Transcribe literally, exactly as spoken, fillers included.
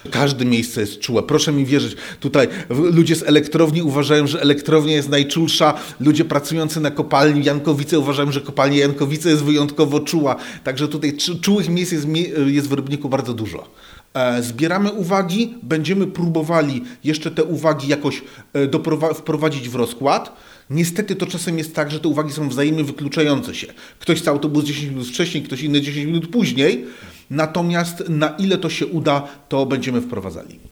Każde miejsce jest czułe, proszę mi wierzyć. Tutaj ludzie z elektrowni uważają, że elektrownia jest najczulsza, ludzie pracujący na kopalni Jankowice uważają, że kopalnia Jankowice jest wyjątkowo czuła. Także tutaj czułych miejsc jest, jest w Rybniku bardzo dużo. Zbieramy uwagi, będziemy próbowali jeszcze te uwagi jakoś wprowadzić w rozkład. Niestety to czasem jest tak, że te uwagi są wzajemnie wykluczające się. Ktoś chce autobus dziesięć minut wcześniej, ktoś inny dziesięć minut później. Natomiast na ile to się uda, to będziemy wprowadzali.